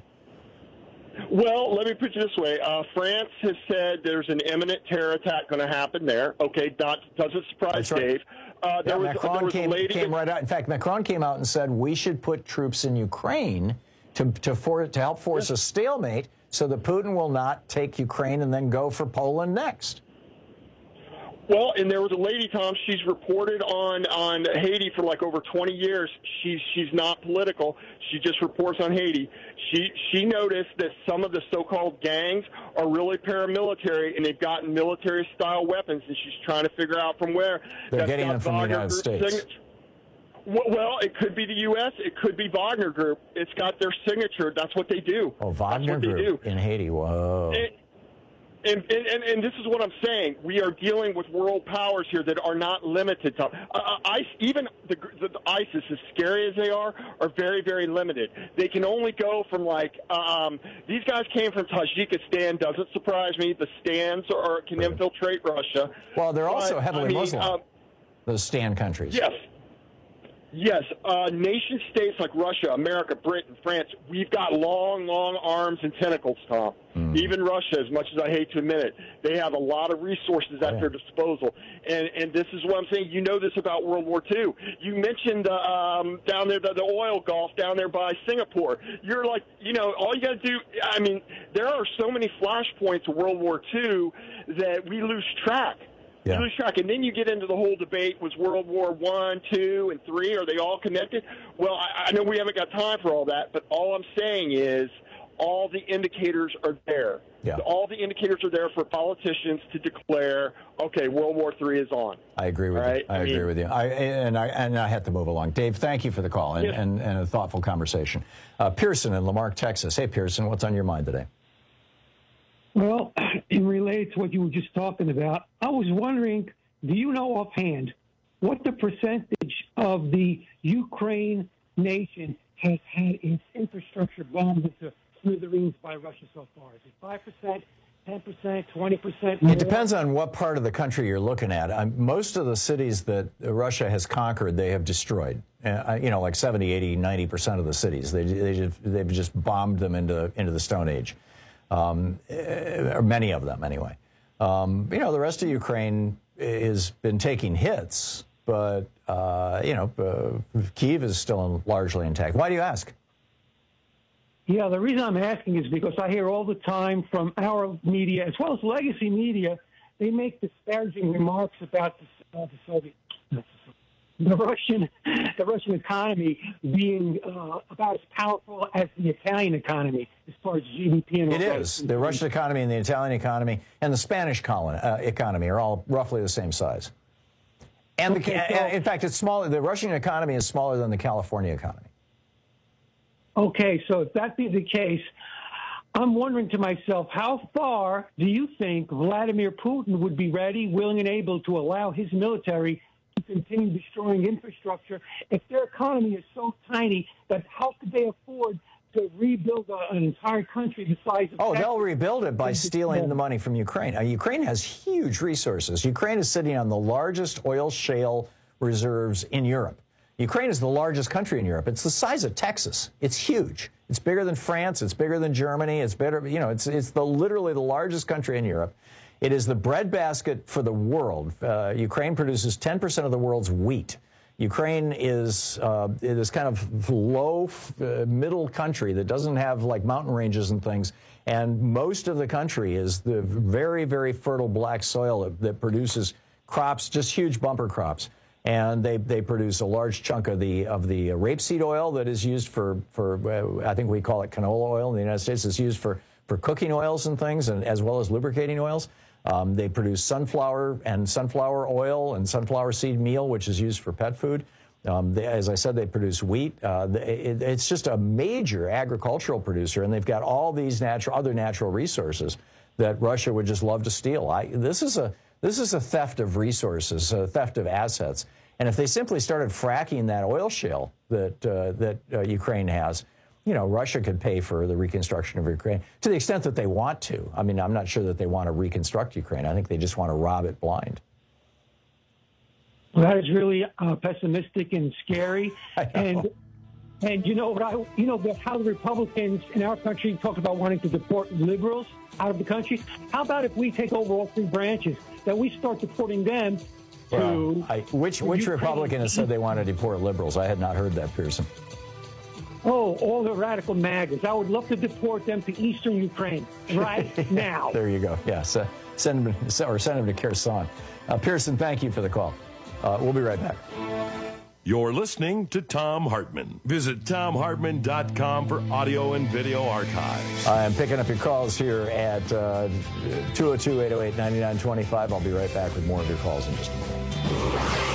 Well, let me put it this way. France has said there's an imminent terror attack going to happen there. Okay, doesn't surprise Dave. Macron came right out. In fact, Macron came out and said we should put troops in Ukraine to help force a stalemate, so that Putin will not take Ukraine and then go for Poland next. Well, and there was a lady, Tom, she's reported on Haiti for like over 20 years. She's not political. She just reports on Haiti. She noticed that some of the so-called gangs are really paramilitary, and they've gotten military-style weapons, and she's trying to figure out from where. They're getting them from the United States. Well, it could be the U.S. It could be Wagner Group. It's got their signature. That's what they do. Oh, Wagner Group in Haiti. Whoa. And this is what I'm saying. We are dealing with world powers here that are not limited to even the ISIS, as scary as they are very, very limited. They can only go from these guys came from Tajikistan. Doesn't surprise me. The Stans can infiltrate Russia. Well, they're also heavily Muslim. Those Stan countries. Yes, nation states like Russia, America, Britain, France, we've got long, long arms and tentacles, Tom. Even Russia, as much as I hate to admit it, they have a lot of resources at their disposal. And this is what I'm saying. You know this about World War II. You mentioned down there, the oil gulf down there by Singapore. You're like, all you got to do, there are so many flashpoints of World War II that we lose track. You lose track, and then you get into the whole debate: was World War I, II, and III, are they all connected? Well, I know we haven't got time for all that, but all I'm saying is all the indicators are there. All the indicators are there for politicians to declare, okay, World War III is on. I agree with you. I agree with you. I have to move along. Dave, thank you for the call and a thoughtful conversation. Pearson in Lamarck, Texas. Hey, Pearson, what's on your mind today? Well, in related to what you were just talking about, I was wondering, do you know offhand what the percentage of the Ukraine nation has had its infrastructure bombed into smithereens by Russia so far? Is it 5%, 10%, 20%? It depends on what part of the country you're looking at. Most of the cities that Russia has conquered, they have destroyed. Like 70, 80, 90% of the cities. They've just bombed them into the Stone Age. Or many of them, anyway. The rest of Ukraine has been taking hits, but, Kyiv is still largely intact. Why do you ask? Yeah, the reason I'm asking is because I hear all the time from our media, as well as legacy media, they make disparaging remarks about the Soviet. the Russian economy being about as powerful as the Italian economy as far as GDP and all that. It is. The Russian economy and the Italian economy and the Spanish economy are all roughly the same size. And in fact, it's smaller. The Russian economy is smaller than the California economy. Okay, so if that be the case, I'm wondering to myself, how far do you think Vladimir Putin would be ready, willing, and able to allow his military to continue destroying infrastructure if their economy is so tiny that how could they afford to rebuild an entire country the size of Texas? They'll rebuild it by stealing the money from Ukraine. Ukraine has huge resources. Ukraine is sitting on the largest oil shale reserves in Europe. Ukraine is the largest country in Europe. It's the size of Texas. It's huge. It's bigger than France. It's bigger than Germany. It's better. It's literally the largest country in Europe. It is the breadbasket for the world. Ukraine produces 10% of the world's wheat. Ukraine is kind of low, middle country that doesn't have like mountain ranges and things. And most of the country is the very, very fertile black soil that produces crops, just huge bumper crops. And they produce a large chunk of the rapeseed oil that is used for I think we call it canola oil in the United States. It's used for cooking oils and things, and as well as lubricating oils. They produce sunflower oil and sunflower seed meal, which is used for pet food. As I said, they produce wheat. It's just a major agricultural producer, and they've got all these other natural resources that Russia would just love to steal. This is a theft of resources, a theft of assets. And if they simply started fracking that oil shale that Ukraine has, Russia could pay for the reconstruction of Ukraine to the extent that they want to. I mean, I'm not sure that they want to reconstruct Ukraine. I think they just want to rob it blind. Well, that is really pessimistic and scary. And how the Republicans in our country talk about wanting to deport liberals out of the country. How about if we take over all three branches, that we start deporting them to... Which Republican has said they want to deport liberals? I had not heard that, Pearson. Oh, all the radical MAGAs. I would love to deport them to eastern Ukraine right now. There you go. Yes. Send them to Kherson. Pearson, thank you for the call. We'll be right back. You're listening to Thom Hartmann. Visit ThomHartmann.com for audio and video archives. I'm picking up your calls here at 202-808-9925. I'll be right back with more of your calls in just a moment.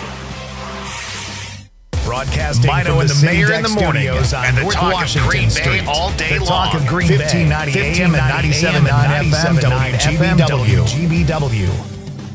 Broadcasting Mino and the Mayor in the Mornings on North Washington Street. All day long. The Talk of Green Bay. 1590 AM and 97.9 FM WGBW.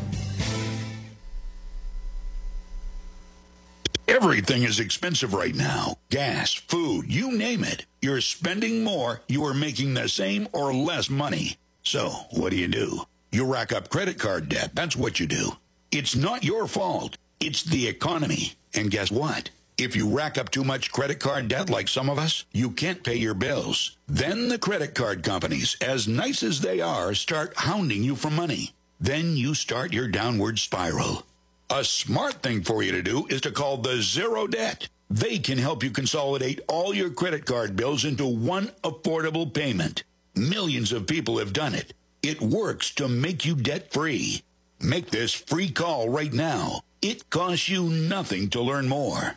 Everything is expensive right now. Gas, food, you name it. You're spending more, you are making the same or less money. So, what do? You rack up credit card debt. That's what you do. It's not your fault. It's the economy. And guess what? If you rack up too much credit card debt like some of us, you can't pay your bills. Then the credit card companies, as nice as they are, start hounding you for money. Then you start your downward spiral. A smart thing for you to do is to call the Zero Debt. They can help you consolidate all your credit card bills into one affordable payment. Millions of people have done it. It works to make you debt-free. Make this free call right now. It costs you nothing to learn more.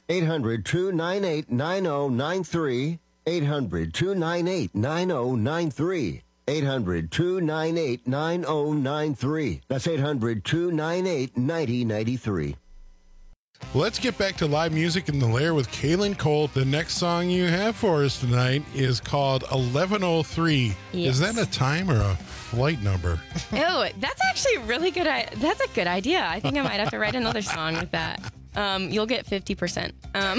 800-298-9093. 800-298-9093. 800-298-9093. That's 800-298-9093. Let's get back to live music in the Lair with Kaylin Cole. The next song you have for us tonight is called 1103. Yes. Is that a time or a flight number? Oh, that's actually really good. That's a good idea. I think I might have to write another song with that. You'll get 50%.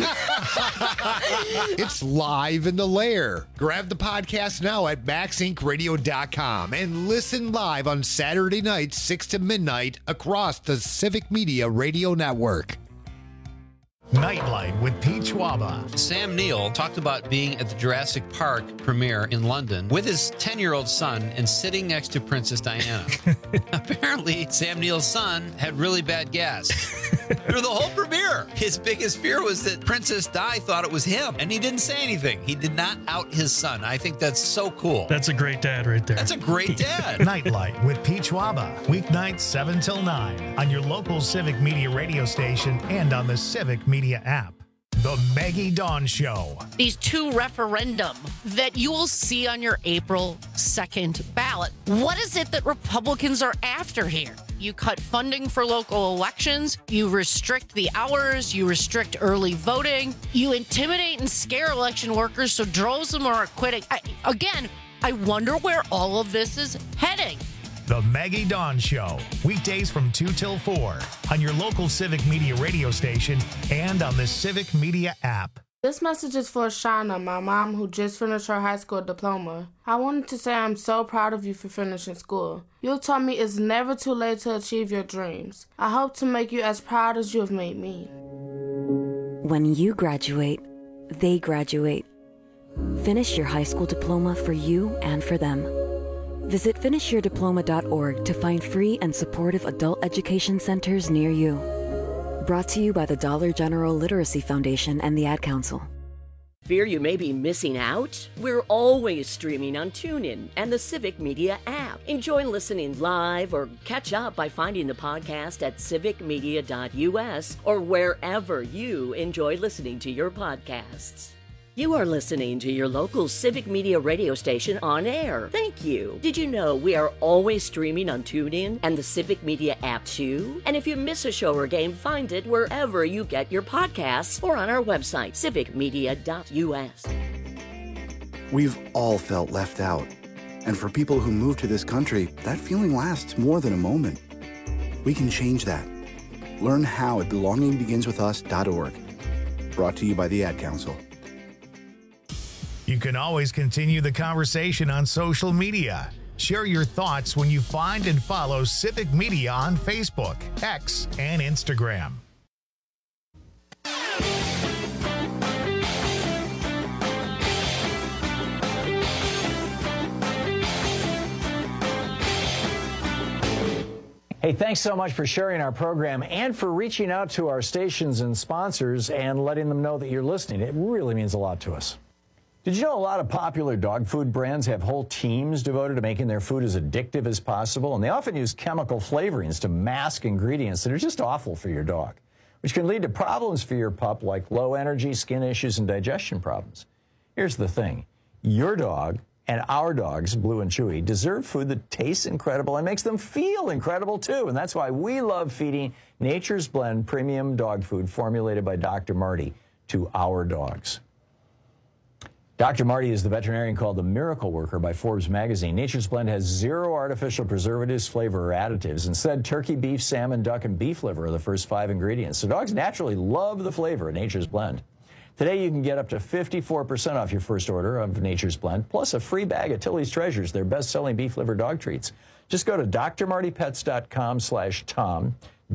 It's live in the Lair. Grab the podcast now at MaxIncRadio.com and listen live on Saturday nights, 6 to midnight, across the Civic Media Radio Network. Nightlight with Pete Schwaba. Sam Neill talked about being at the Jurassic Park premiere in London with his 10-year-old son and sitting next to Princess Diana. Apparently, Sam Neill's son had really bad gas. Through the whole premiere, his biggest fear was that Princess Di thought it was him, and he didn't say anything. He did not out his son. I think that's so cool. That's a great dad right there. That's a great dad. Nightlight with Peach Waba, weeknights 7 till 9 on your local Civic Media radio station and on the Civic Media app. The Maggie Dawn Show. These two referendum that you will see on your April 2nd ballot. What is it that Republicans are after here? You cut funding for local elections. You restrict the hours. You restrict early voting. You intimidate and scare election workers so droves of them are quitting. I wonder where all of this is heading. The Maggie Dawn Show, weekdays from 2 till 4 on your local Civic Media radio station and on the Civic Media app. This message is for Shauna, my mom, who just finished her high school diploma. I wanted to say I'm so proud of you for finishing school. You taught me it's never too late to achieve your dreams. I hope to make you as proud as you have made me. When you graduate, they graduate. Finish your high school diploma for you and for them. Visit finishyourdiploma.org to find free and supportive adult education centers near you. Brought to you by the Dollar General Literacy Foundation and the Ad Council. Fear you may be missing out? We're always streaming on TuneIn and the Civic Media app. Enjoy listening live or catch up by finding the podcast at civicmedia.us or wherever you enjoy listening to your podcasts. You are listening to your local Civic Media radio station on air. Thank you. Did you know we are always streaming on TuneIn and the Civic Media app too? And if you miss a show or game, find it wherever you get your podcasts or on our website, civicmedia.us. We've all felt left out. And for people who move to this country, that feeling lasts more than a moment. We can change that. Learn how at belongingbeginswithus.org. Brought to you by the Ad Council. You can always continue the conversation on social media. Share your thoughts when you find and follow Civic Media on Facebook, X, and Instagram. Hey, thanks so much for sharing our program and for reaching out to our stations and sponsors and letting them know that you're listening. It really means a lot to us. Did you know a lot of popular dog food brands have whole teams devoted to making their food as addictive as possible? And they often use chemical flavorings to mask ingredients that are just awful for your dog, which can lead to problems for your pup like low energy, skin issues, and digestion problems. Here's the thing. Your dog and our dogs, Blue and Chewy, deserve food that tastes incredible and makes them feel incredible too. And that's why we love feeding Nature's Blend premium dog food formulated by Dr. Marty to our dogs. Dr. Marty is the veterinarian called the Miracle Worker by Forbes magazine. Nature's Blend has 0 artificial preservatives, flavor, or additives. Instead, turkey, beef, salmon, duck, and beef liver are the first 5 ingredients. So dogs naturally love the flavor of Nature's Blend. Today, you can get up to 54% off your first order of Nature's Blend, plus a free bag of Tilly's Treasures, their best-selling beef liver dog treats. Just go to drmartypets.com/Tom,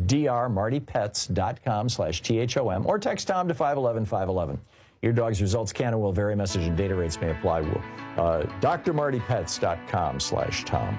drmartypets.com/THOM, or text Tom to 511-511. Your dog's results can and will vary. Message and data rates may apply. drmartypets.com/Tom.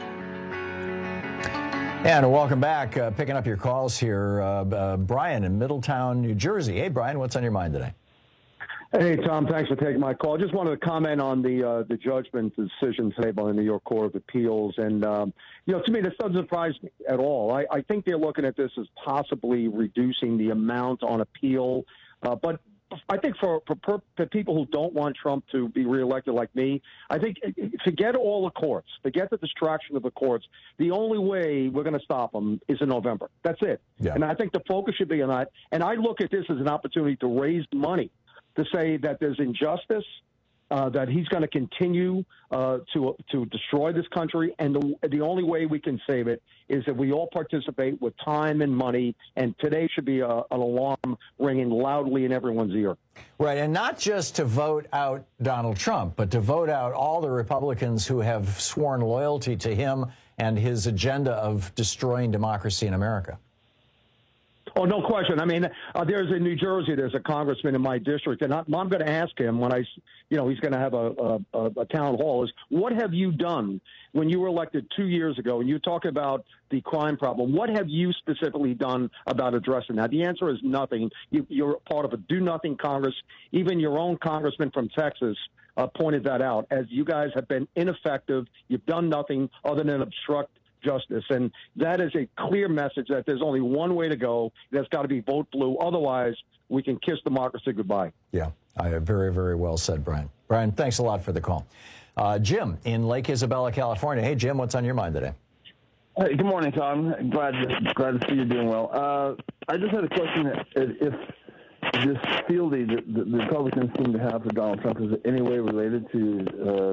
And welcome back. Picking up your calls here, Brian in Middletown, New Jersey. Hey, Brian, what's on your mind today? Hey, Tom, thanks for taking my call. Just wanted to comment on the judgment decision today by the New York Court of Appeals. And, to me, this doesn't surprise me at all. I think they're looking at this as possibly reducing the amount on appeal. But I think for people who don't want Trump to be reelected like me, I think forget all the courts, forget the distraction of the courts. The only way we're going to stop him is in November. That's it. Yeah. And I think the focus should be on that. And I look at this as an opportunity to raise money, to say that there's injustice, that he's going to continue to destroy this country, and the only way we can save it is that we all participate with time and money, and today should be an alarm ringing loudly in everyone's ear. Right, and not just to vote out Donald Trump, but to vote out all the Republicans who have sworn loyalty to him and his agenda of destroying democracy in America. Oh, no question. I mean, there's in New Jersey, there's a congressman in my district, and I'm going to ask him when he's going to have a town hall, is what have you done when you were elected 2 years ago and you talk about the crime problem? What have you specifically done about addressing that? The answer is nothing. You're part of a do-nothing Congress. Even your own congressman from Texas pointed that out, as you guys have been ineffective. You've done nothing other than obstruct justice, and that is a clear message that there's only one way to go. That's got to be vote blue. Otherwise, we can kiss democracy goodbye. Yeah, very, very well said, Brian. Brian, thanks a lot for the call. Jim in Lake Isabella, California. Hey, Jim, what's on your mind today? Hey, good morning, Tom. Glad to see you doing well. I just had a question. If this feeling the Republicans seem to have for Donald Trump is in any way related to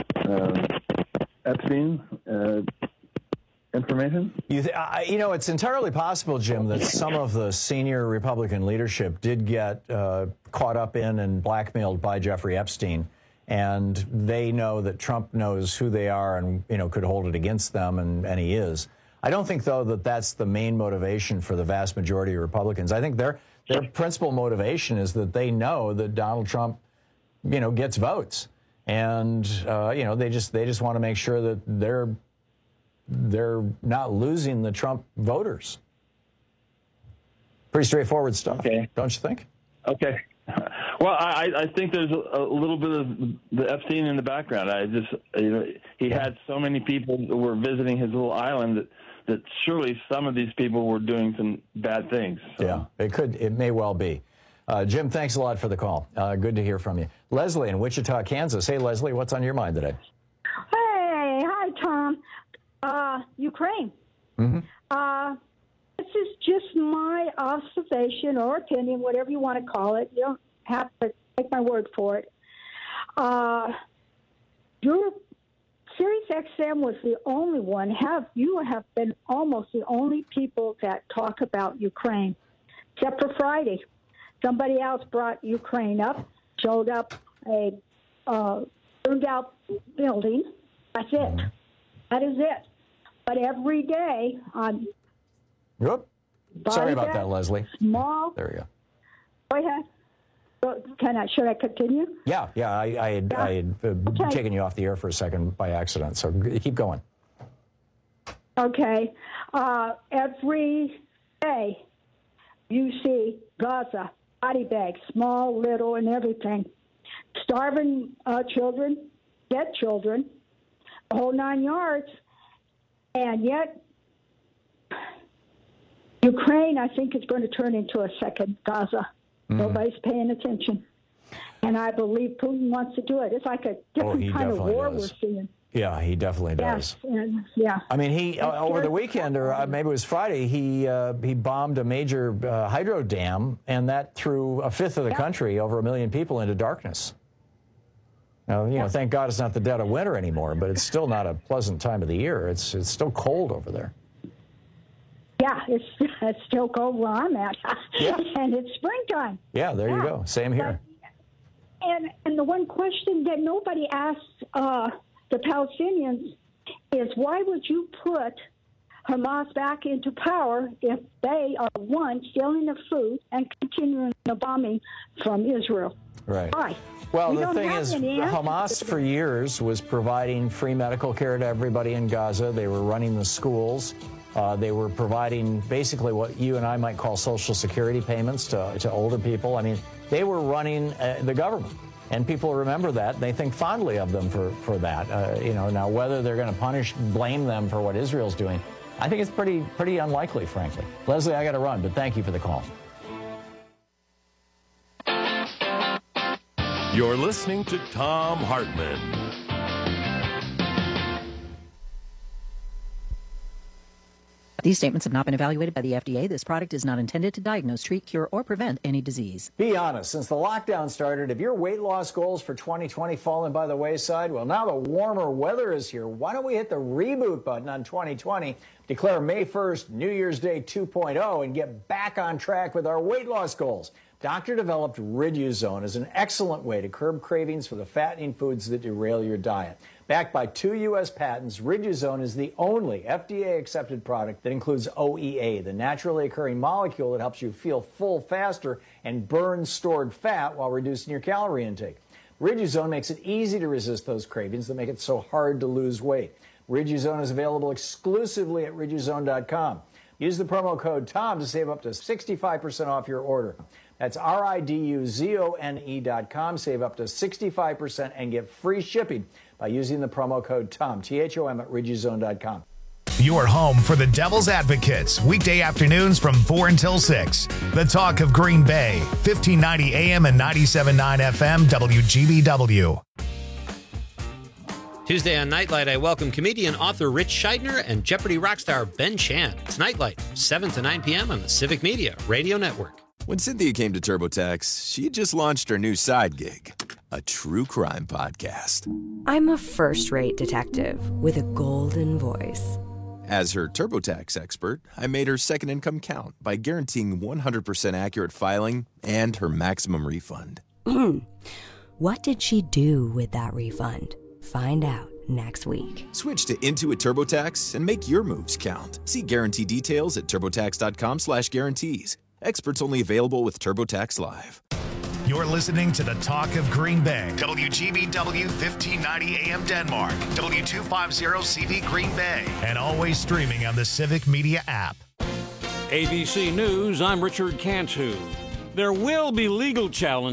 Epstein information? It's entirely possible, Jim, that some of the senior Republican leadership did get caught up in and blackmailed by Jeffrey Epstein, and they know that Trump knows who they are and, could hold it against them, and he is. I don't think, though, that that's the main motivation for the vast majority of Republicans. I think their principal motivation is that they know that Donald Trump, gets votes, and they just want to make sure that they're not losing the Trump voters. Pretty straightforward stuff, don't you think? Okay. Well, I think there's a little bit of the Epstein in the background. He had so many people who were visiting his little island that surely some of these people were doing some bad things. So. Yeah, it may well be. Jim, thanks a lot for the call. Good to hear from you. Leslie in Wichita, Kansas. Hey, Leslie, what's on your mind today? Hey, hi, Tom. Ukraine. Mm-hmm. This is just my observation or opinion, whatever you want to call it. You don't have to take my word for it. Your Sirius XM was the only one. You have been almost the only people that talk about Ukraine, except for Friday. Somebody else brought Ukraine up, showed up a burned-out building. That's it. That is it. But every day on... Yep. Sorry about that, Leslie. Small. There you go. Go ahead. Should I continue? Yeah. I had taken you off the air for a second by accident, so keep going. Okay. Every day you see Gaza, body bags, small, little, and everything. Starving children, dead children, the whole 9 yards. And yet, Ukraine, I think, is going to turn into a second Gaza. Mm-hmm. Nobody's paying attention. And I believe Putin wants to do it. It's like a different kind of war we're seeing. Yeah, he definitely does. Yeah. I mean, he over the weekend, or maybe it was Friday, he bombed a major hydro dam, and that threw a fifth of the country, over 1 million people, into darkness. Now, thank God it's not the dead of winter anymore, but it's still not a pleasant time of the year. It's still cold over there. Yeah, it's still cold where I'm at. Yeah. And it's springtime. Yeah, there you go. Same here. And the one question that nobody asks the Palestinians is, why would you put Hamas back into power if they are, one, stealing the food and continuing the bombing from Israel? Right. Why? Well, the thing is, Hamas for years was providing free medical care to everybody in Gaza. They were running the schools. They were providing basically what you and I might call Social Security payments to older people. I mean, they were running the government. And people remember that. They think fondly of them for that. Now whether they're going to blame them for what Israel's doing, I think it's pretty unlikely, frankly. Leslie, I got to run, but thank you for the call. You're listening to Thom Hartmann. These statements have not been evaluated by the FDA. This product is not intended to diagnose, treat, cure, or prevent any disease. Be honest, since the lockdown started, have your weight loss goals for 2020 fallen by the wayside? Well, now the warmer weather is here. Why don't we hit the reboot button on 2020, declare May 1st New Year's Day 2.0, and get back on track with our weight loss goals? Doctor-developed Riduzone is an excellent way to curb cravings for the fattening foods that derail your diet. Backed by 2 U.S. patents, Riduzone is the only FDA-accepted product that includes OEA, the naturally occurring molecule that helps you feel full faster and burn stored fat while reducing your calorie intake. Riduzone makes it easy to resist those cravings that make it so hard to lose weight. Riduzone is available exclusively at Riduzone.com. Use the promo code TOM to save up to 65% off your order. That's RIDUZONE.com. Save up to 65% and get free shipping by using the promo code TOM, THOM, at Riduzone.com. Your home for the Devil's Advocates, weekday afternoons from 4 until 6. The Talk of Green Bay, 1590 AM and 97.9 FM, WGBW. Tuesday on Nightlight, I welcome comedian, author Rich Scheidner and Jeopardy rock star Ben Chan. It's Nightlight, 7 to 9 p.m. on the Civic Media Radio Network. When Cynthia came to TurboTax, she had just launched her new side gig, a true crime podcast. I'm a first-rate detective with a golden voice. As her TurboTax expert, I made her second income count by guaranteeing 100% accurate filing and her maximum refund. What did she do with that refund? Find out next week. Switch to Intuit TurboTax and make your moves count. See guarantee details at TurboTax.com/guarantees. Experts only available with TurboTax Live. You're listening to the Talk of Green Bay. WGBW 1590 AM Denmark. W250CV Green Bay. And always streaming on the Civic Media app. ABC News, I'm Richard Cantu. There will be legal challenges